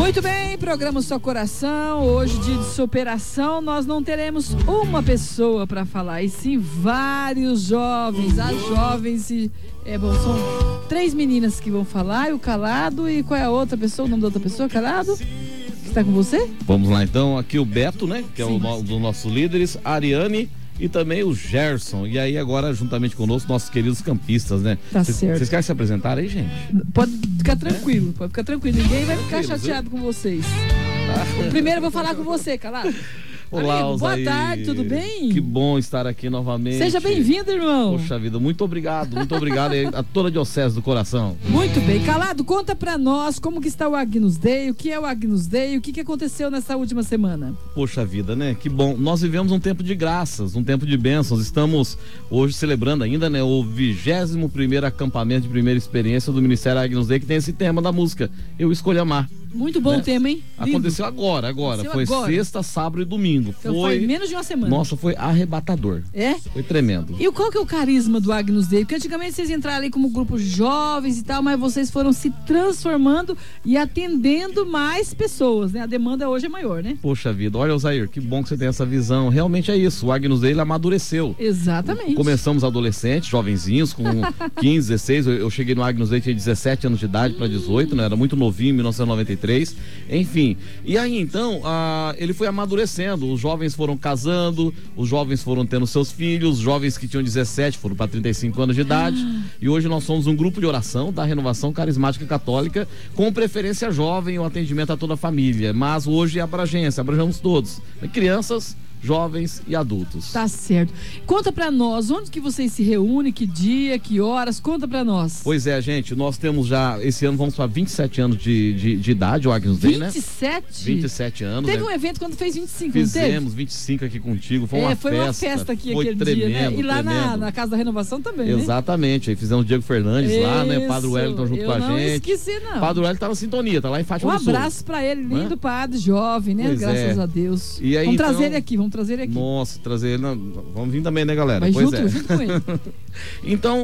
Muito bem, programa Só Coração. Hoje, dia de superação, nós não teremos uma pessoa para falar, e sim vários jovens. As jovens, são 3 meninas que vão falar, e o Calado, e qual é a outra pessoa, o nome da outra pessoa, Calado? Que está com você? Vamos lá então, aqui o Beto, né, que é um dos nossos líderes, a Ariane e também o Gerson. E aí agora, juntamente conosco, nossos queridos campistas, né? Tá certo. Vocês querem se apresentar aí, gente? Pode ficar tranquilo, pode ficar tranquilo. Ninguém vai ficar chateado com vocês. O primeiro eu vou falar com você, Calado. Olá, amigo, boa tarde, tudo bem? Que bom estar aqui novamente. Seja bem-vindo, irmão. Poxa vida, muito obrigado a toda a Diocese do Coração. Muito bem, Calado, conta pra nós como que está o Agnus Dei, o que é o Agnus Dei, o que aconteceu nessa última semana. Poxa vida, né? Que bom. Nós vivemos um tempo de graças, um tempo de bênçãos. Estamos hoje celebrando ainda, né, o 21º acampamento de primeira experiência do Ministério Agnus Dei, que tem esse tema da música, Eu Escolho Amar. Muito bom o tema, hein? Lindo. Aconteceu agora. Foi agora. Sexta, sábado e domingo. Então foi menos de uma semana. Nossa, foi arrebatador. É? Foi tremendo. E qual que é o carisma do Agnus Dei? Porque antigamente vocês entraram ali como grupo jovens e tal, mas vocês foram se transformando e atendendo mais pessoas, né? A demanda hoje é maior, né? Poxa vida, olha, Osair, que bom que você tem essa visão. Realmente é isso, o Agnus Dei, ele amadureceu. Exatamente. Começamos adolescentes, jovenzinhos, com 15, 16. Eu cheguei no Agnus Dei, tinha 17 anos de idade para 18, né? Era muito novinho, em 1993. Enfim, e aí então ele foi amadurecendo, os jovens foram casando, os jovens foram tendo seus filhos, os jovens que tinham 17 foram para 35 anos de idade, e hoje nós somos um grupo de oração da Renovação Carismática Católica, com preferência jovem e o atendimento a toda a família, mas hoje é abrangência, abrangemos todos, crianças, jovens e adultos. Tá certo. Conta pra nós, onde que vocês se reúnem, que dia, que horas, conta pra nós. Pois é, gente, nós temos já, esse ano vamos para 27 anos de idade, o Agnus Dei, né? 27 anos. Teve um evento quando fez 25, Fizemos, não teve? 25 aqui contigo, foi uma festa aqui foi aquele tremendo, dia, né? E lá tremendo. na Casa da Renovação também, Exatamente, né? Aí fizemos o Diego Fernandes lá, né? Padre Wellington junto com a gente. Eu não esqueci, não. Padre Wellington tá na sintonia, tá lá em Fátima do Sul. Um abraço pra ele, lindo padre, jovem, né? Pois Graças a Deus. E aí, vamos trazer ele aqui. Nossa, trazer ele. Vamos vir também, né, galera? Mas pois junto com ele. Então,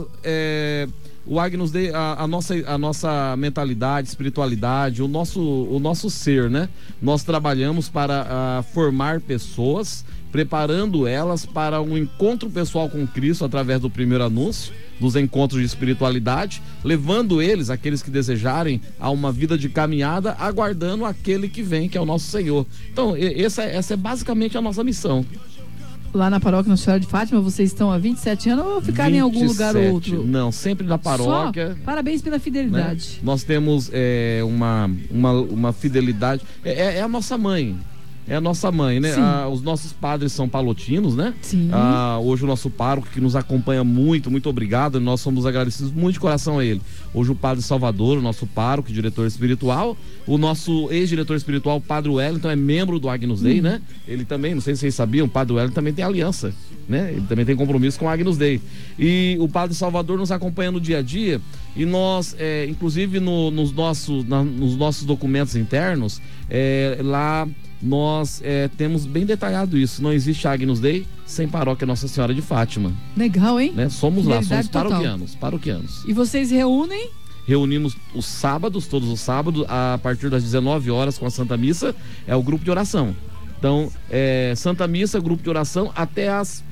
o Agnus Dei, a nossa mentalidade, espiritualidade, o nosso ser, né? Nós trabalhamos para formar pessoas, preparando elas para um encontro pessoal com Cristo através do primeiro anúncio, dos encontros de espiritualidade, levando aqueles que desejarem, a uma vida de caminhada, aguardando aquele que vem, que é o nosso Senhor. Então, essa é basicamente a nossa missão. Lá na paróquia Nossa Senhora de Fátima, vocês estão há 27 anos ou ficaram em algum lugar ou outro? Não, sempre na paróquia. Só? Parabéns pela fidelidade. Né? Nós temos uma fidelidade. É a nossa mãe. É a nossa mãe, né? Os nossos padres são palotinos, né? Sim. Hoje o nosso pároco que nos acompanha muito obrigado. Nós somos agradecidos muito de coração a ele. Hoje o padre Salvador, o nosso pároco, diretor espiritual. O nosso ex-diretor espiritual, o padre Wellington, é membro do Agnus Dei, né? Ele também, não sei se vocês sabiam, o padre Wellington também tem aliança, né? Ele também tem compromisso com o Agnus Dei. E o padre Salvador nos acompanha no dia a dia. E nós, inclusive nos nossos documentos internos, lá nós temos bem detalhado isso. Não existe Agnus Dei sem paróquia Nossa Senhora de Fátima. Legal, hein? Né? Somos lá, somos total. paroquianos. E vocês reúnem? Reunimos todos os sábados, a partir das 19 horas com a Santa Missa, é o grupo de oração. Então, Santa Missa, grupo de oração, até as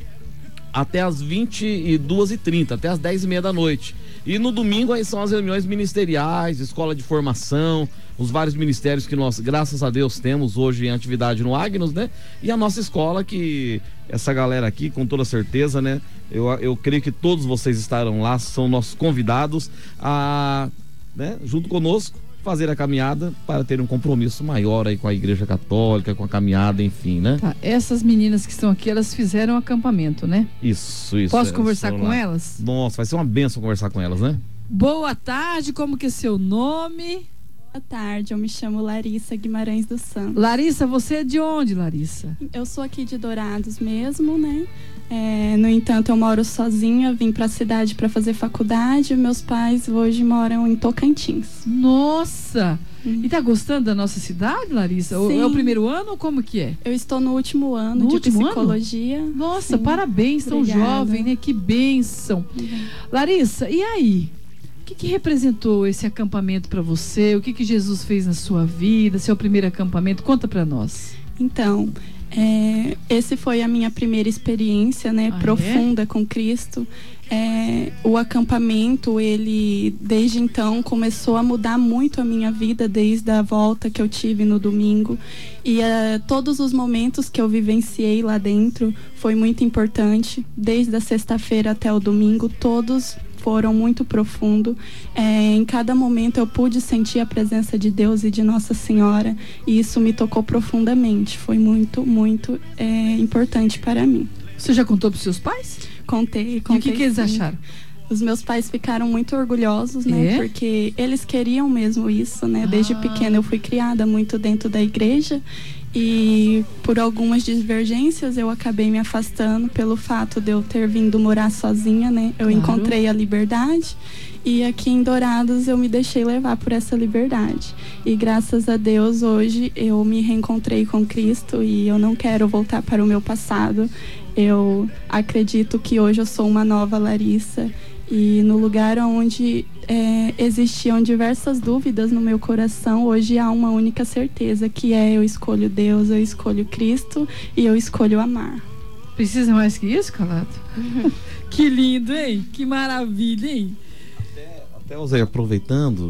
22h30, até as 10h30 da noite. E no domingo aí são as reuniões ministeriais, escola de formação, os vários ministérios que nós, graças a Deus, temos hoje em atividade no Agnus, né? E a nossa escola, que essa galera aqui, com toda certeza, né? Eu creio que todos vocês estarão lá, são nossos convidados a, né, junto conosco, fazer a caminhada para ter um compromisso maior aí com a Igreja Católica, com a caminhada, enfim, né? Tá, essas meninas que estão aqui, elas fizeram um acampamento, né? Isso. Posso conversar com elas? Nossa, vai ser uma bênção conversar com elas, né? Boa tarde, como que é seu nome? Boa tarde, eu me chamo Larissa Guimarães dos Santos. Larissa, você é de onde, Larissa? Eu sou aqui de Dourados mesmo, né? No entanto, eu moro sozinha, vim para a cidade para fazer faculdade. Meus pais hoje moram em Tocantins. Nossa! E tá gostando da nossa cidade, Larissa? Sim. É o primeiro ano ou como que é? Eu estou no último ano de psicologia. Ano? Nossa, sim. Parabéns, tão jovem, né? Que bênção. Larissa, e aí? que representou esse acampamento para você? O que Jesus fez na sua vida? Seu primeiro acampamento? Conta para nós. Então, esse foi a minha primeira experiência, né, profunda com Cristo. O acampamento, ele desde então começou a mudar muito a minha vida, desde a volta que eu tive no domingo, e todos os momentos que eu vivenciei lá dentro foi muito importante, desde a sexta-feira até o domingo, todos foram muito profundos. Em cada momento eu pude sentir a presença de Deus e de Nossa Senhora, e isso me tocou profundamente, foi muito, muito importante para mim. Você já contou para os seus pais? Contei. E o que eles acharam? Os meus pais ficaram muito orgulhosos, né? Porque eles queriam mesmo isso, né? Desde pequena eu fui criada muito dentro da igreja, e por algumas divergências eu acabei me afastando pelo fato de eu ter vindo morar sozinha, né? Eu encontrei a liberdade, e aqui em Dourados eu me deixei levar por essa liberdade. E graças a Deus hoje eu me reencontrei com Cristo e eu não quero voltar para o meu passado. Eu acredito que hoje eu sou uma nova Larissa, e no lugar onde existiam diversas dúvidas no meu coração, hoje há uma única certeza, que eu escolho Deus, eu escolho Cristo e eu escolho amar. Precisa mais que isso, Calato? Que lindo, hein? Que maravilha, hein? Até Zé, aproveitando,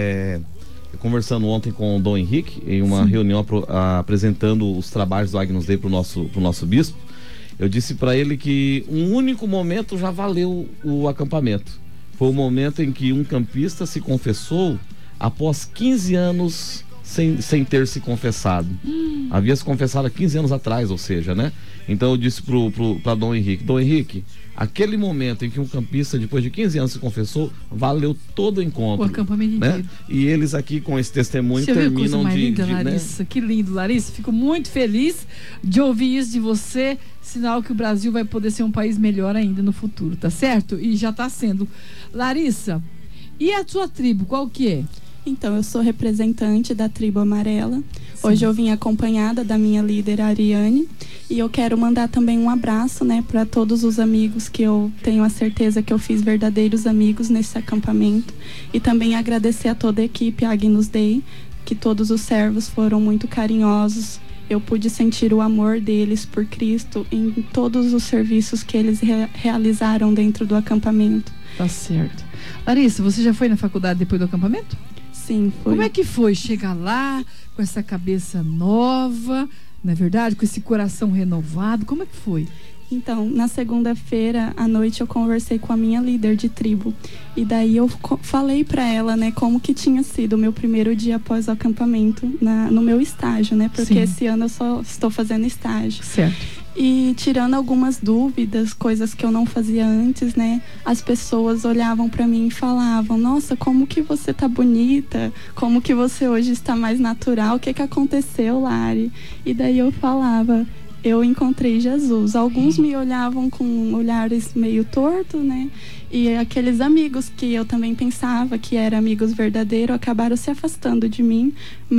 conversando ontem com o Dom Henrique, em uma reunião apresentando os trabalhos do Agnus Dei pro nosso bispo, eu disse para ele que um único momento já valeu o acampamento. Foi o momento em que um campista se confessou após 15 anos sem ter se confessado. Havia se confessado há 15 anos atrás, ou seja, né? Então eu disse para Dom Henrique, aquele momento em que um campista, depois de 15 anos, se confessou, valeu todo o encontro. O acampamento inteiro. Né? E eles aqui, com esse testemunho, você terminam viu coisa mais linda, né? Larissa? Que lindo, Larissa. Fico muito feliz de ouvir isso de você. Sinal que o Brasil vai poder ser um país melhor ainda no futuro, tá certo? E já tá sendo. Larissa, e a sua tribo, qual que é? Então, eu sou representante da tribo amarela. Hoje eu vim acompanhada da minha líder, Ariane, e eu quero mandar também um abraço, né, para todos os amigos que eu tenho a certeza que eu fiz verdadeiros amigos nesse acampamento, e também agradecer a toda a equipe Agnus Dei, que todos os servos foram muito carinhosos. Eu pude sentir o amor deles por Cristo em todos os serviços que eles realizaram dentro do acampamento. Tá certo. Larissa, você já foi na faculdade depois do acampamento? Sim, foi. Como é que foi chegar lá com essa cabeça nova, não é verdade? Com esse coração renovado, como é que foi? Então, na segunda-feira à noite eu conversei com a minha líder de tribo, e daí eu falei para ela, né, como que tinha sido o meu primeiro dia após o acampamento no meu estágio, né, porque esse ano eu só estou fazendo estágio. Certo. E tirando algumas dúvidas, coisas que eu não fazia antes, né? As pessoas olhavam para mim e falavam: nossa, como que você tá bonita? Como que você hoje está mais natural? O que aconteceu, Lari? E daí eu falava: eu encontrei Jesus. Alguns me olhavam com olhares meio tortos, né? E aqueles amigos que eu também pensava que eram amigos verdadeiros acabaram se afastando de mim,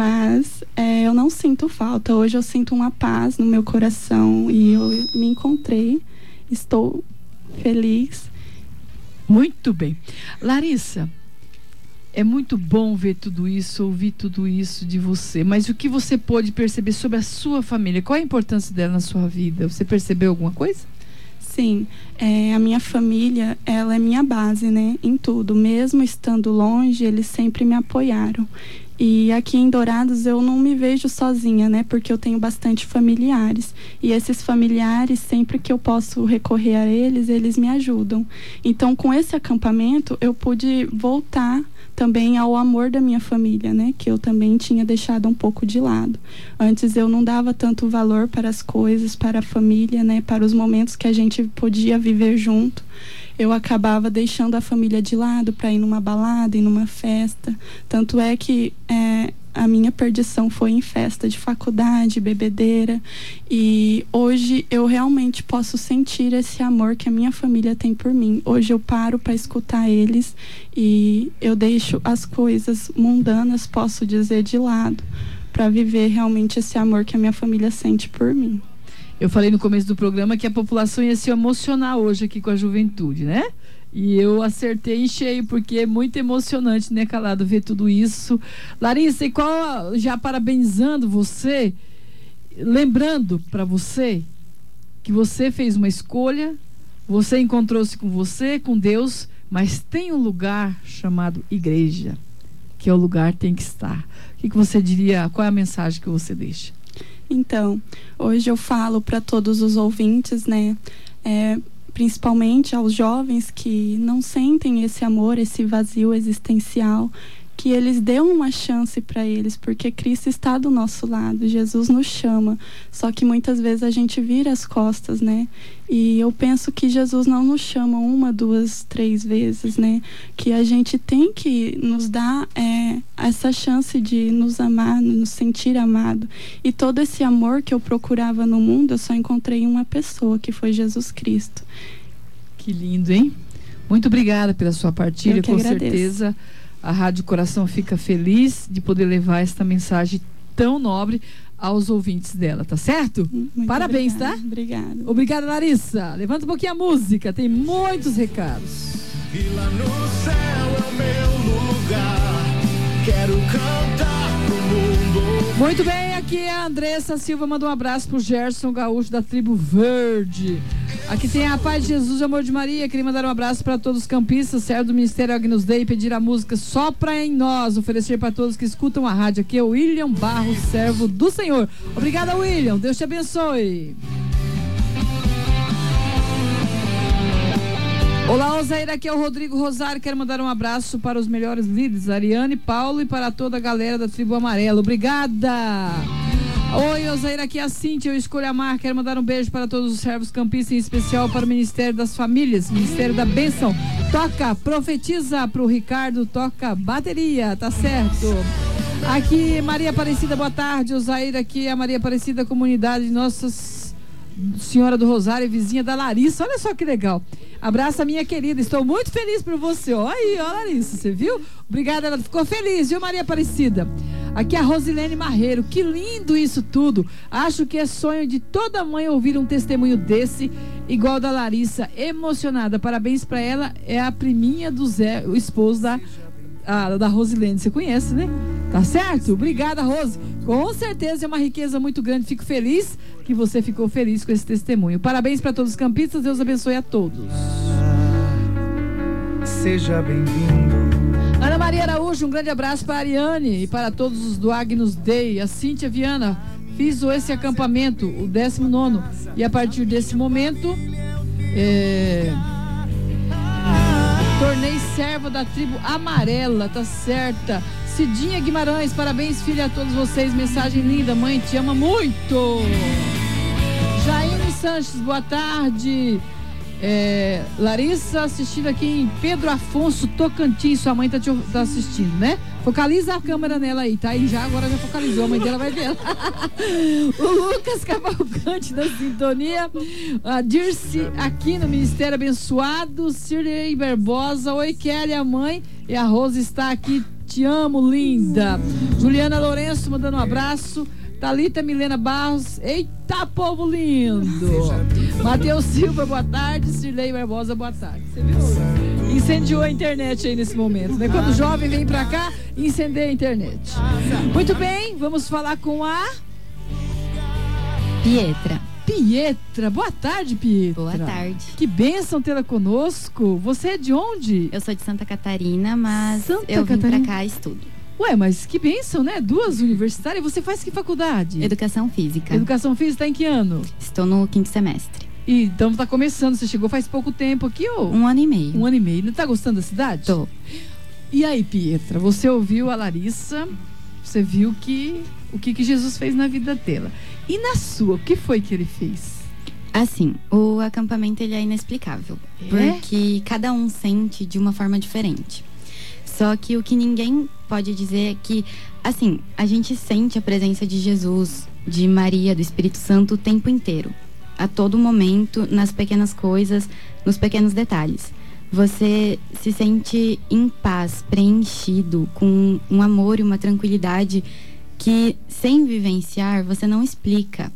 mas eu não sinto falta. Hoje eu sinto uma paz no meu coração e eu me encontrei. Estou feliz. Muito bem. Larissa, é muito bom ver tudo isso, ouvir tudo isso de você, mas o que você pôde perceber sobre a sua família? Qual a importância dela na sua vida? Você percebeu alguma coisa? Sim, a minha família, ela é minha base, né, em tudo. Mesmo estando longe, eles sempre me apoiaram. E aqui em Dourados eu não me vejo sozinha, né, porque eu tenho bastante familiares. E esses familiares, sempre que eu posso recorrer a eles, eles me ajudam. Então, com esse acampamento, eu pude voltar também ao amor da minha família, né, que eu também tinha deixado um pouco de lado. Antes eu não dava tanto valor para as coisas, para a família, né, para os momentos que a gente podia viver junto. Eu acabava deixando a família de lado para ir numa balada, ir numa festa. Tanto é que a minha perdição foi em festa de faculdade, bebedeira. E hoje eu realmente posso sentir esse amor que a minha família tem por mim. Hoje eu paro para escutar eles e eu deixo as coisas mundanas, posso dizer, de lado, para viver realmente esse amor que a minha família sente por mim. Eu falei no começo do programa que a população ia se emocionar hoje aqui com a juventude, né? E eu acertei em cheio, porque é muito emocionante, né, Calado, ver tudo isso. Larissa, e qual, já parabenizando você, lembrando para você que você fez uma escolha, você encontrou-se com você, com Deus, mas tem um lugar chamado igreja, que é o lugar que tem que estar. O que você diria, qual é a mensagem que você deixa? Então, hoje eu falo para todos os ouvintes, né, principalmente aos jovens que não sentem esse amor, esse vazio existencial, que eles dêem uma chance para eles, porque Cristo está do nosso lado, Jesus nos chama, só que muitas vezes a gente vira as costas, né? E eu penso que Jesus não nos chama 1, 2, 3 vezes, né? Que a gente tem que nos dar essa chance de nos amar, nos sentir amado. E todo esse amor que eu procurava no mundo, eu só encontrei em uma pessoa, que foi Jesus Cristo. Que lindo, hein? Muito obrigada pela sua partilha, com agradeço. certeza a Rádio Coração fica feliz de poder levar esta mensagem tão nobre aos ouvintes dela, tá certo? Muito Parabéns, obrigada, tá? Obrigada. Obrigada, Larissa. Levanta um pouquinho a música, tem muitos recados. E lá no céu é o meu lugar. Quero cantar pro mundo. Muito bem, aqui é a Andressa Silva, manda um abraço pro Gerson Gaúcho da Tribo Verde. Aqui tem a Paz de Jesus e Amor de Maria. Queria mandar um abraço para todos os campistas, servo do Ministério Agnus Dei, e pedir a música Sopra em Nós, oferecer para todos que escutam a rádio. Aqui é o William Barros, servo do Senhor. Obrigada, William. Deus te abençoe. Olá, Osair, aqui é o Rodrigo Rosário. Quero mandar um abraço para os melhores líderes, Ariane, Paulo, e para toda a galera da Tribo Amarela. Obrigada. Oi, Osair, aqui é a Cíntia, eu escolho amar. Quero mandar um beijo para todos os servos campistas, em especial para o Ministério das Famílias, Ministério da Bênção. Toca, profetiza pro Ricardo, toca bateria, tá certo? Aqui, Maria Aparecida, boa tarde. Osair, aqui é a Maria Aparecida, comunidade Nossa Senhora do Rosário, vizinha da Larissa. Olha só que legal. Abraça, minha querida, estou muito feliz por você. Olha aí, ó, Larissa, você viu? Obrigada, ela ficou feliz, viu, Maria Aparecida? Aqui é a Rosilene Marreiro. Que lindo isso tudo. Acho que é sonho de toda mãe ouvir um testemunho desse, igual da Larissa, emocionada. Parabéns pra ela, é a priminha do Zé, o esposo da Rosilene. Você conhece, né? Tá certo? Obrigada, Rose. Com certeza é uma riqueza muito grande. Fico feliz que você ficou feliz com esse testemunho. Parabéns para todos os campistas. Deus abençoe a todos. Seja bem-vindo. Ana Maria Araújo, um grande abraço para a Ariane e para todos os do Agnus Dei. A Cíntia Viana, fiz esse acampamento, o 19º, e a partir desse momento tornei serva da Tribo Amarela, tá certa? Cidinha Guimarães, parabéns, filha, a todos vocês. Mensagem linda, mãe te ama muito. Jaine Sanches, boa tarde. Larissa, assistindo aqui em Pedro Afonso, Tocantins. Sua mãe tá assistindo, né? Focaliza a câmera nela aí, tá? E agora já focalizou, a mãe dela vai ver ela. O Lucas Cavalcante da sintonia. A Dirce aqui no Ministério Abençoado. Cirlei Barbosa. Oi, Kelly, a mãe. E a Rose está aqui. Te amo, linda. Juliana Lourenço mandando um abraço. Thalita Milena Barros, eita, povo lindo. Matheus Silva, boa tarde. Cirlei Barbosa, boa tarde. Você viu? Incendiou a internet aí nesse momento, né? Quando o jovem vem pra cá, incendeia a internet. Muito bem, vamos falar com a Pietra, boa tarde, Pietra. Boa tarde. Que bênção tê-la conosco. Você é de onde? Eu sou de Santa Catarina, mas Santa eu vim Catarina. pra cá e estudo. Ué, mas que bênção, né? 2 universitárias. Você faz que faculdade? Educação Física. Educação Física, tá em que ano? Estou no 5º semestre. E, então tá começando, você chegou faz pouco tempo aqui, ou? 1 ano e meio. 1 ano e meio. Não tá gostando da cidade? Tô. E aí, Pietra, você ouviu a Larissa, você viu o que Jesus fez na vida dela. E na sua, o que foi que ele fez? Assim, o acampamento ele é inexplicável. Porque cada um sente de uma forma diferente. Só que o que ninguém pode dizer é que, assim, a gente sente a presença de Jesus, de Maria, do Espírito Santo o tempo inteiro. A todo momento, nas pequenas coisas, nos pequenos detalhes. Você se sente em paz, preenchido, com um amor e uma tranquilidade que, sem vivenciar, você não explica.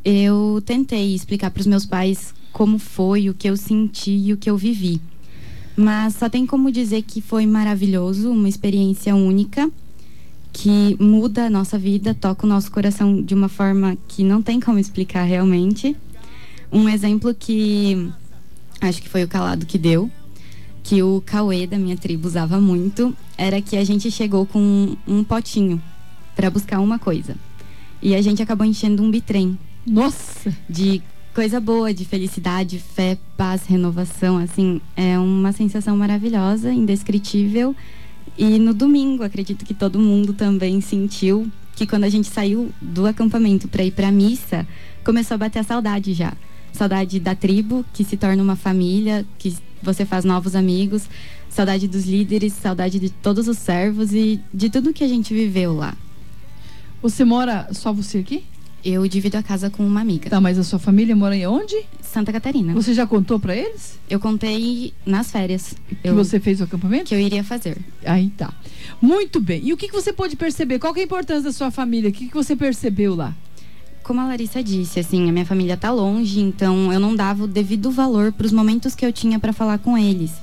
Eu tentei explicar para os meus pais como foi, o que eu senti e o que eu vivi. Mas só tem como dizer que foi maravilhoso, uma experiência única, que muda a nossa vida, toca o nosso coração de uma forma que não tem como explicar realmente. Um exemplo que acho que foi o Calado que deu, que o Cauê da minha tribo usava muito, era que a gente chegou com um potinho para buscar uma coisa. E a gente acabou enchendo um bitrem. Nossa! De coisa boa, de felicidade, fé, paz, renovação, assim, é uma sensação maravilhosa, indescritível. E no domingo, acredito que todo mundo também sentiu que quando a gente saiu do acampamento para ir para a missa, começou a bater a saudade já. Saudade da tribo, que se torna uma família, que você faz novos amigos, saudade dos líderes, saudade de todos os servos e de tudo que a gente viveu lá. Você mora só você aqui? Eu divido a casa com uma amiga. Tá, mas a sua família mora em onde? Santa Catarina. Você já contou pra eles? Eu contei nas férias. Que você fez o acampamento? Que eu iria fazer. Aí tá. Muito bem. E o que você pôde perceber? Qual que é a importância da sua família? O que você percebeu lá? Como a Larissa disse, assim, a minha família tá longe, então eu não dava o devido valor pros momentos que eu tinha pra falar com eles.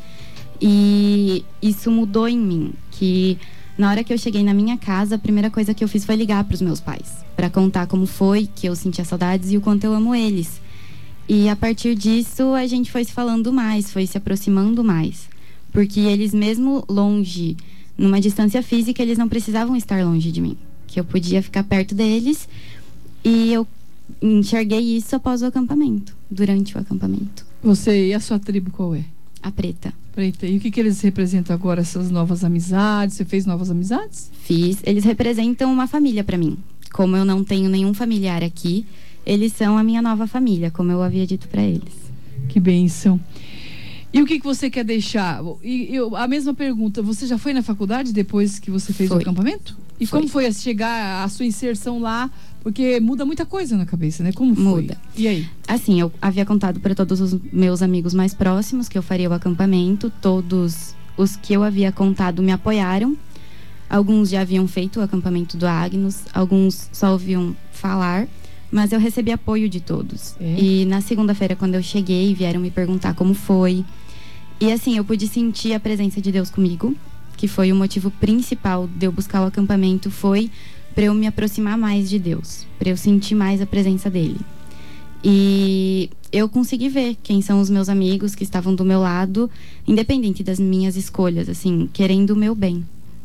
E isso mudou em mim, que na hora que eu cheguei na minha casa, a primeira coisa que eu fiz foi ligar pros meus pais, pra contar como foi, que eu sentia saudades e o quanto eu amo eles. E a partir disso, a gente foi se falando mais, foi se aproximando mais. Porque eles mesmo longe, numa distância física, eles não precisavam estar longe de mim. Que eu podia ficar perto deles. E eu enxerguei isso após o acampamento, durante o acampamento. Você e a sua tribo qual é? A Preta. Preta. E o que eles representam agora, essas novas amizades? Você fez novas amizades? Fiz. Eles representam uma família pra mim. Como eu não tenho nenhum familiar aqui, eles são a minha nova família, como eu havia dito pra eles. Que bênção. E o que você quer deixar? A mesma pergunta, você já foi na faculdade depois que você fez o acampamento? E como foi chegar a sua inserção lá? Porque muda muita coisa na cabeça, né? Como foi? Muda. E aí? Assim, eu havia contado para todos os meus amigos mais próximos que eu faria o acampamento. Todos os que eu havia contado me apoiaram. Alguns já haviam feito o acampamento do Agnus, alguns só ouviam falar. Mas eu recebi apoio de todos. E na segunda-feira, quando eu cheguei, vieram me perguntar como foi. E assim, eu pude sentir a presença de Deus comigo, que foi o motivo principal de eu buscar o acampamento, foi para eu me aproximar mais de Deus, para eu sentir mais a presença dele. E eu consegui ver quem são os meus amigos que estavam do meu lado, independente das minhas escolhas, assim, querendo o meu bem.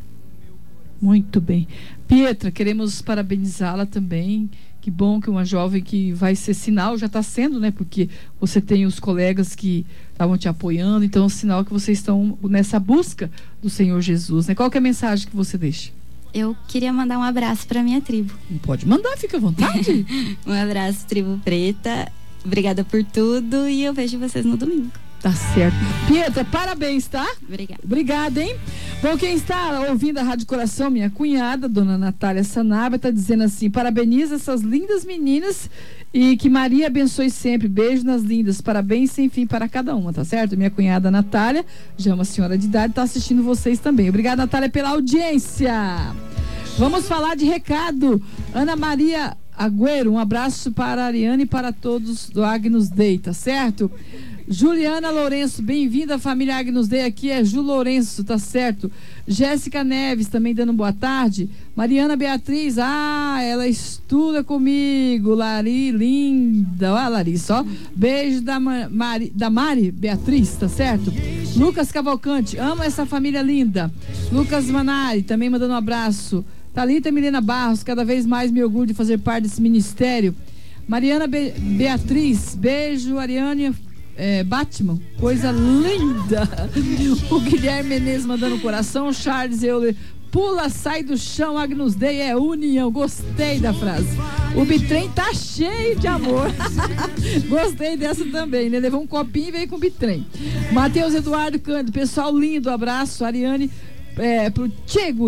Muito bem. Pietra, queremos parabenizá-la também. Que bom que uma jovem que vai ser sinal, já está sendo, né? Porque você tem os colegas que estavam te apoiando, então é um sinal que vocês estão nessa busca do Senhor Jesus, né? Qual que é a mensagem que você deixa? Eu queria mandar um abraço para minha tribo. Pode mandar, fica à vontade. Um abraço, tribo Preta. Obrigada por tudo e eu vejo vocês no domingo. Tá certo. Pietra, parabéns, tá? Obrigada. Obrigada, hein? Bom, quem está ouvindo a Rádio Coração, minha cunhada, dona Natália Sanaba, tá dizendo assim: parabeniza essas lindas meninas e que Maria abençoe sempre. Beijo nas lindas, parabéns sem fim para cada uma, tá certo? Minha cunhada Natália, já é uma senhora de idade, tá assistindo vocês também. Obrigada, Natália, pela audiência. Vamos falar de recado. Ana Maria Agüero, um abraço para a Ariane e para todos do Agnus Dei, tá certo? Juliana Lourenço, bem-vinda à família Agnus Dei, aqui é Ju Lourenço, tá certo? Jéssica Neves, também dando boa tarde. Mariana Beatriz, ela estuda comigo. Lari, linda, olha a Larissa, ó. Beijo da Mari Beatriz, tá certo? Lucas Cavalcante, amo essa família linda. Lucas Manari, também mandando um abraço. Thalita Milena Barros, cada vez mais me orgulho de fazer parte desse ministério. Mariana Beatriz, beijo. Ariane Batman, coisa linda. O Guilherme Menezes mandando coração. Charles Euler, pula, sai do chão, Agnus Dei é união. Gostei da frase. O bitrem tá cheio de amor. Gostei dessa também, né? Levou um copinho e veio com o bitrem. Matheus Eduardo Cândido, pessoal lindo, abraço. Ariane pro Tcheguri.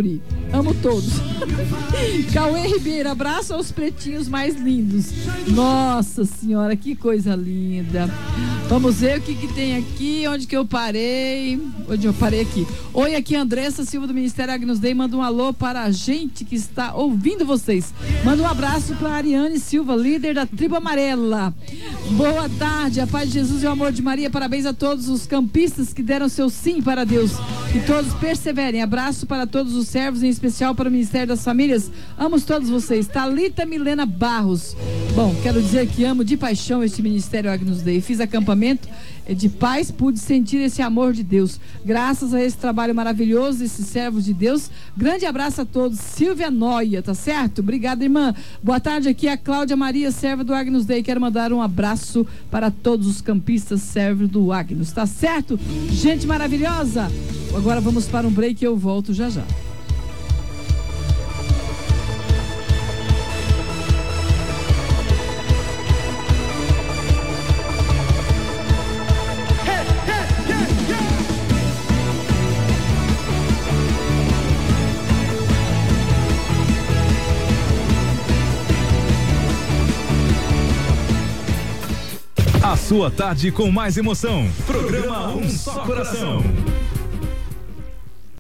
amo todos. Cauê Ribeiro, abraço aos pretinhos mais lindos. Nossa senhora, que coisa linda. Vamos ver o que tem aqui, onde que eu parei. Onde eu parei aqui. Oi, aqui Andressa Silva do Ministério Agnus Dei. Manda um alô para a gente que está ouvindo vocês. Manda um abraço para Ariane Silva, líder da Tribo Amarela. Boa tarde, a paz de Jesus e o amor de Maria. Parabéns a todos os campistas que deram seu sim para Deus. Que todos perseverem. Abraço para todos os servos, em especial para o Ministério das Famílias. Amo todos vocês. Thalita Milena Barros. Bom, quero dizer que amo de paixão este Ministério Agnus Dei. Fiz acampamento de paz, pude sentir esse amor de Deus. Graças a esse trabalho maravilhoso desses servos de Deus. Grande abraço a todos. Silvia Noia, tá certo? Obrigada, irmã. Boa tarde, aqui é a Cláudia Maria, serva do Agnus Dei. Quero mandar um abraço para todos os campistas servos do Agnus, tá certo? Gente maravilhosa. Agora vamos para um break e eu volto já já. A sua tarde com mais emoção. Programa Um Só Coração.